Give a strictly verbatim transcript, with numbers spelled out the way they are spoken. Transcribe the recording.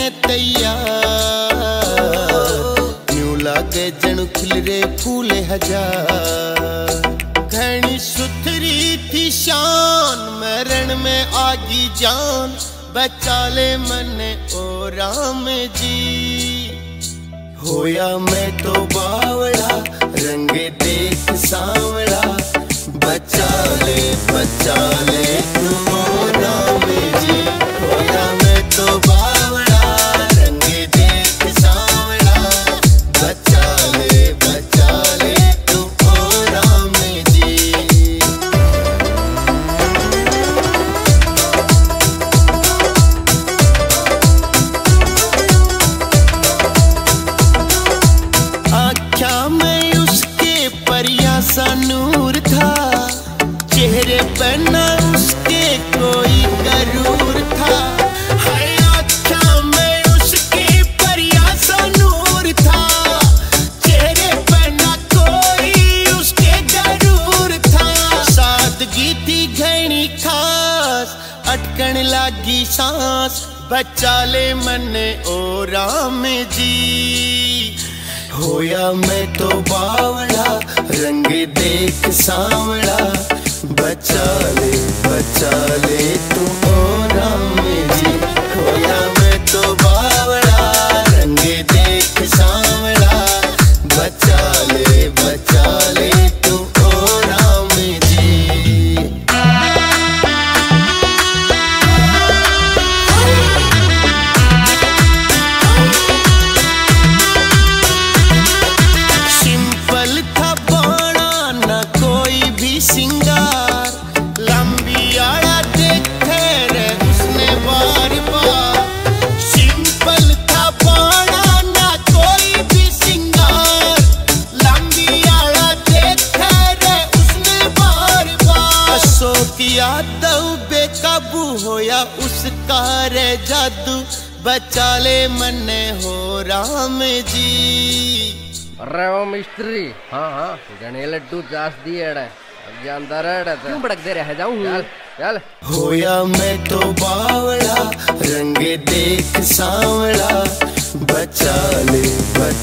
मने तैयार, न्यू लागे जणु खिलरे फूले हजार। घनी सुथरी थी शान, मरण में आगी जान, बचा ले मने ओ राम जी। होया मैं तो बावड़ा, रंग देख सांवड़ा, बचा ले बचा ले तू ओ राम जी। होया मैं तो बावड़ा, रंग देख सांवड़ा, बचा ले बचा ले तू ओ राम जी। आँखा में उसके परिया सा नूर था, चेहरे पर न उसके कोई गरूर था। हाय आँखा में उसके परिया सा नूर था, चेहरे पर न कोई उसके गरूर था। सादगी थी घनी खास, अटकन लागी सांस, बचा ले मने ओ राम जी। होया मैं तो बावड़ा, रंग देख सांवड़ा, बचा ले बचा ले तू ओ राम जी। होया मैं तो बावड़ा, रंग देख सांवड़ा, बचा ले बचा ले तू ओ राम जी। सिंपल था बाणा न कोई भी सिंगार, लंबी आड़ा देखे रे उसने बार बार। सिंपल था बाणा न कोई भी सिंगार, लंबी आड़ा देखे रे उसने बार बार। अशोक यादव बेकाबू होया उसका रे जादू, बचा ले मने हो राम जी। अरे वो मिस्त्री, हाँ हाँ गणे लड्डू चास दिए अब जानता रहा, क्यों भड़क दे रहा है? जाऊँ चल चल। होया मैं तो बावड़ा, रंग देख सांवड़ा, बचा ले बचा